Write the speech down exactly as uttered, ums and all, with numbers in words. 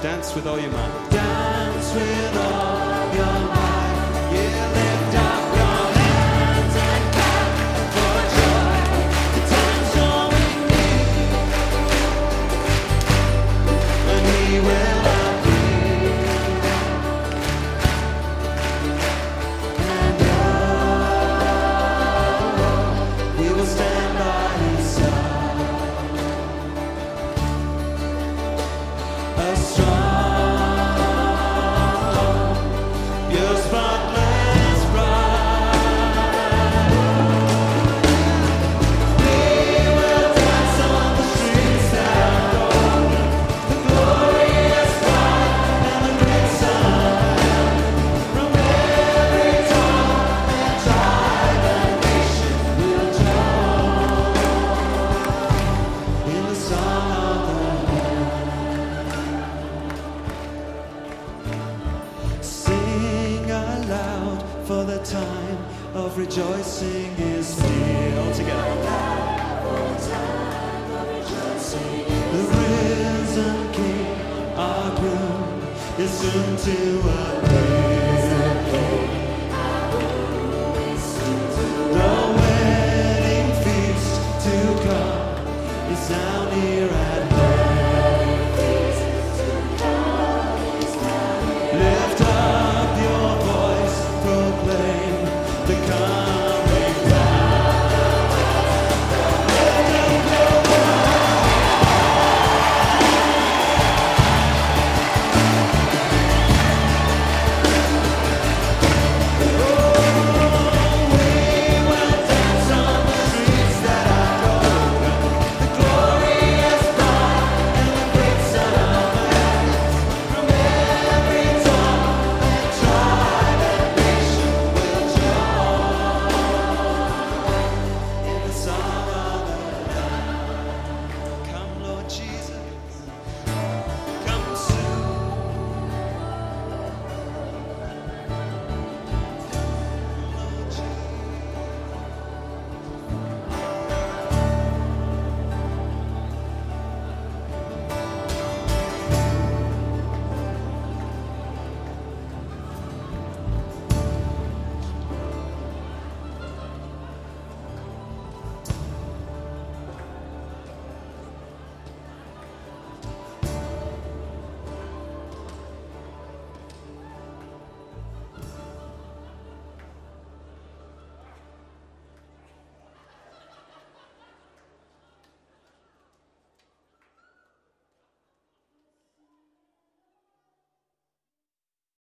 Dance with all your might. Dance with all your might. Yeah, lift up your hands and clap for joy. The time's drawing near, and He will appear. And oh, we will stand by His side. A strong for the time of rejoicing is near. All together. The risen King, our groom, is soon to appear.